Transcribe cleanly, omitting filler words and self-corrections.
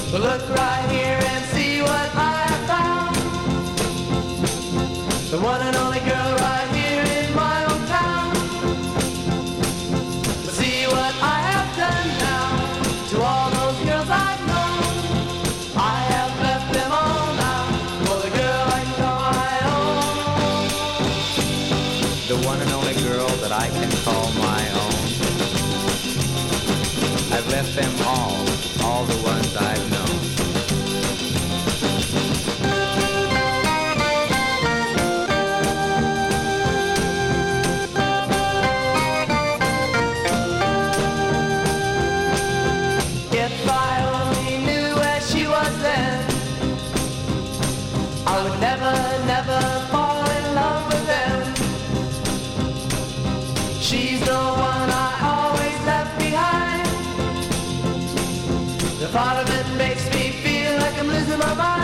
Well, look right here and see what I have found. The one and only girl right here in my own town. But see what I have done now to all those girls I've known. I have left them all now for the girl I can call my own. The one and only girl that I can call my own. I've left them all the ones I've known. If I only knew where she was then, I would never, never fall in love with them. She's the one I always left behind. The thought of it makes me feel like I'm losing my mind.